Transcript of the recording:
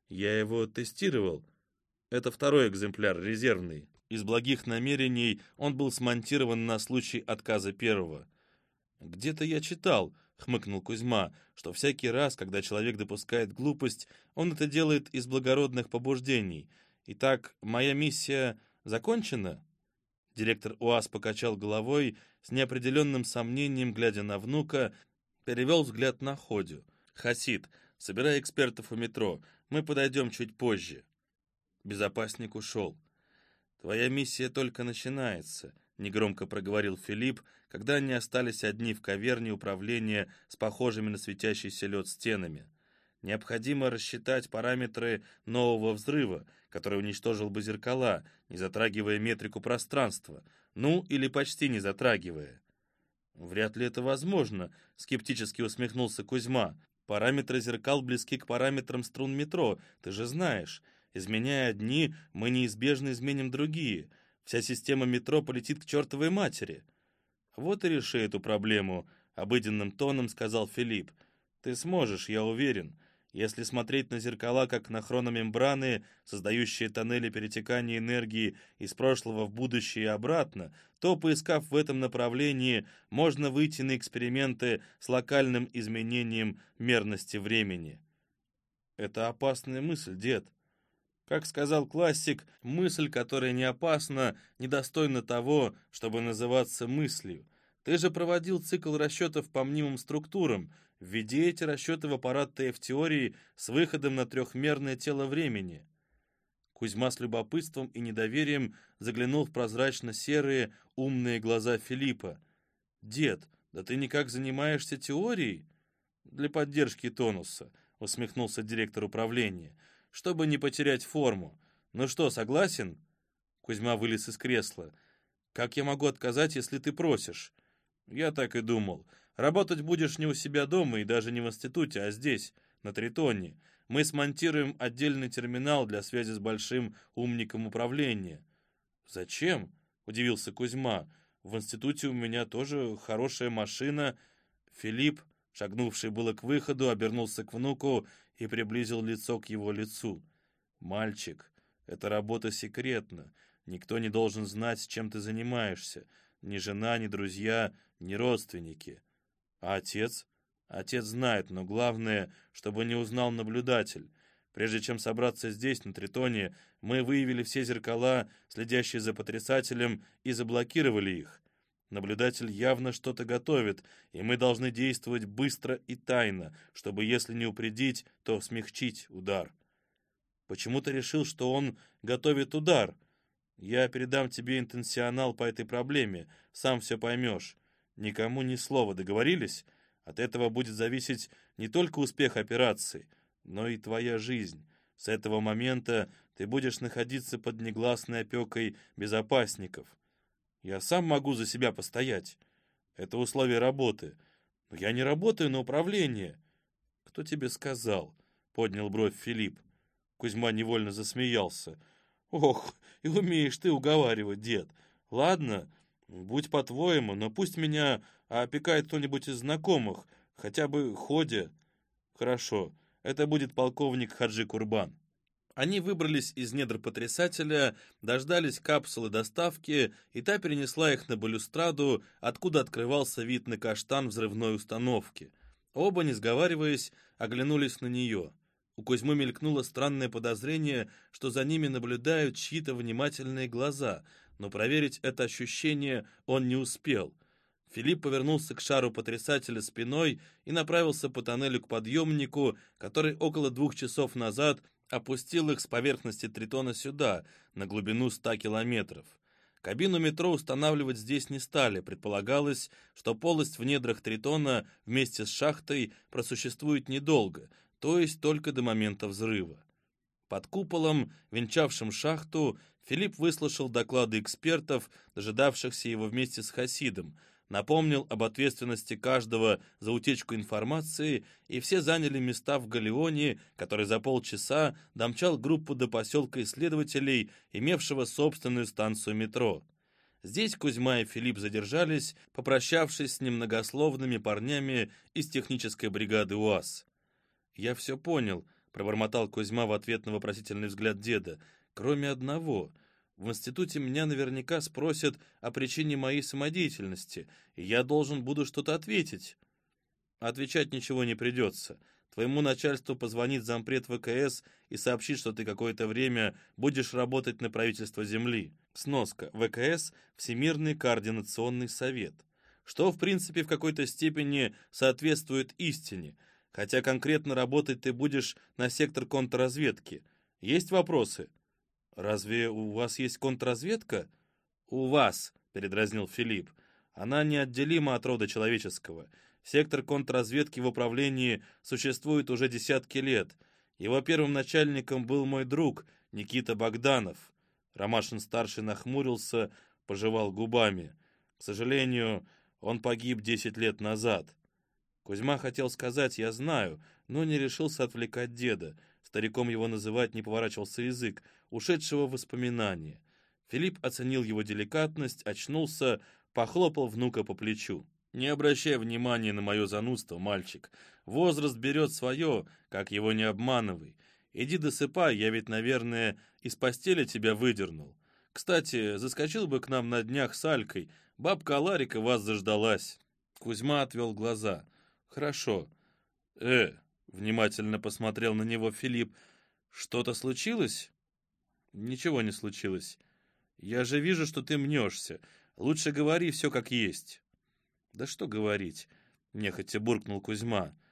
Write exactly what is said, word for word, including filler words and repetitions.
Я его тестировал. Это второй экземпляр, резервный. Из благих намерений он был смонтирован на случай отказа первого. «Где-то я читал», — хмыкнул Кузьма, «что всякий раз, когда человек допускает глупость, он это делает из благородных побуждений. Итак, моя миссия закончена?» Директор УАЗ покачал головой, с неопределенным сомнением, глядя на внука, перевел взгляд на Ходю. «Хасид, собирай экспертов у метро, мы подойдем чуть позже». Безопасник ушел. «Твоя миссия только начинается», — негромко проговорил Филипп, когда они остались одни в каверне управления с похожими на светящийся лед стенами. «Необходимо рассчитать параметры нового взрыва, который уничтожил бы зеркала, не затрагивая метрику пространства, ну или почти не затрагивая». «Вряд ли это возможно», — скептически усмехнулся Кузьма. «Параметры зеркал близки к параметрам струн метро, ты же знаешь. Изменяя одни, мы неизбежно изменим другие. Вся система метро полетит к чертовой матери». «Вот и реши эту проблему», — обыденным тоном сказал Филипп. «Ты сможешь, я уверен. Если смотреть на зеркала как на хрономембраны, создающие тоннели перетекания энергии из прошлого в будущее и обратно, то, поискав в этом направлении, можно выйти на эксперименты с локальным изменением мерности времени». «Это опасная мысль, дед». Как сказал классик, мысль, которая не опасна, недостойна того, чтобы называться мыслью. Ты же проводил цикл расчетов по мнимым структурам. Введи эти расчеты в аппарат ТФ-теории с выходом на трехмерное тело времени. Кузьма с любопытством и недоверием заглянул в прозрачно-серые, умные глаза Филиппа. «Дед, да ты никак занимаешься теорией?» «Для поддержки тонуса», — усмехнулся директор управления. «Чтобы не потерять форму. Ну что, согласен?» Кузьма вылез из кресла. «Как я могу отказать, если ты просишь?» «Я так и думал. Работать будешь не у себя дома и даже не в институте, а здесь, на Тритоне. Мы смонтируем отдельный терминал для связи с большим умником управления». «Зачем?» — удивился Кузьма. «В институте у меня тоже хорошая машина». Филипп, шагнувший было к выходу, обернулся к внуку и приблизил лицо к его лицу. «Мальчик, эта работа секретна. Никто не должен знать, чем ты занимаешься. Ни жена, ни друзья, ни родственники. А отец? Отец знает, но главное, чтобы не узнал наблюдатель. Прежде чем собраться здесь, на Тритоне, мы выявили все зеркала, следящие за потрясателем, и заблокировали их. Наблюдатель явно что-то готовит, и мы должны действовать быстро и тайно, чтобы, если не упредить, то смягчить удар». «Почему ты решил, что он готовит удар?» «Я передам тебе интенсионал по этой проблеме, сам все поймешь. Никому ни слова, договорились? От этого будет зависеть не только успех операции, но и твоя жизнь. С этого момента ты будешь находиться под негласной опекой безопасников. Я сам могу за себя постоять. Это условие работы. Но я не работаю на управление». «Кто тебе сказал?» — поднял бровь Филипп. Кузьма невольно засмеялся. «Ох, и умеешь ты уговаривать, дед. Ладно, будь по-твоему, но пусть меня опекает кто-нибудь из знакомых, хотя бы Ходя». «Хорошо, это будет полковник Хаджи Курбан». Они выбрались из недр потрясателя, дождались капсулы доставки, и та перенесла их на балюстраду, откуда открывался вид на каштан взрывной установки. Оба, не сговариваясь, оглянулись на нее. У Кузьмы мелькнуло странное подозрение, что за ними наблюдают чьи-то внимательные глаза, но проверить это ощущение он не успел. Филипп повернулся к шару потрясателя спиной и направился по тоннелю к подъемнику, который около двух часов назад опустил их с поверхности Тритона сюда, на глубину ста километров. Кабину метро устанавливать здесь не стали, предполагалось, что полость в недрах Тритона вместе с шахтой просуществует недолго, то есть только до момента взрыва. Под куполом, венчавшим шахту, Филипп выслушал доклады экспертов, дожидавшихся его вместе с Хасидом, напомнил об ответственности каждого за утечку информации, и все заняли места в галеоне, который за полчаса домчал группу до поселка исследователей, имевшего собственную станцию метро. Здесь Кузьма и Филипп задержались, попрощавшись с немногословными парнями из технической бригады УАЗ. «Я все понял», — пробормотал Кузьма в ответ на вопросительный взгляд деда. «Кроме одного. В институте меня наверняка спросят о причине моей самодеятельности, и я должен буду что-то ответить». «Отвечать ничего не придется. Твоему начальству позвонит зампред ВКС и сообщит, что ты какое-то время будешь работать на правительство Земли». Сноска. ВКС – Всемирный координационный совет. Что, в принципе, в какой-то степени соответствует истине, хотя конкретно работать ты будешь на сектор контрразведки. Есть вопросы? «Разве у вас есть контрразведка?» «У вас», — передразнил Филипп. «Она неотделима от рода человеческого. Сектор контрразведки в управлении существует уже десятки лет. Его первым начальником был мой друг Никита Богданов». Ромашин-старший нахмурился, пожевал губами. «К сожалению, он погиб десять лет назад». Кузьма хотел сказать «я знаю», но не решился отвлекать деда. Стариком его называть не поворачивался язык, ушедшего в воспоминания. Филипп оценил его деликатность, очнулся, похлопал внука по плечу. «Не обращай внимания на мое занудство, мальчик. Возраст берет свое, как его не обманывай. Иди досыпай, я ведь, наверное, из постели тебя выдернул. Кстати, заскочил бы к нам на днях с Алькой, бабка Ларика вас заждалась». Кузьма отвел глаза. «Хорошо». «Э», — внимательно посмотрел на него Филипп, — «что-то случилось?» «Ничего не случилось. Я же вижу, что ты мнешься. Лучше говори все как есть». «Да что говорить», — нехотя буркнул Кузьма.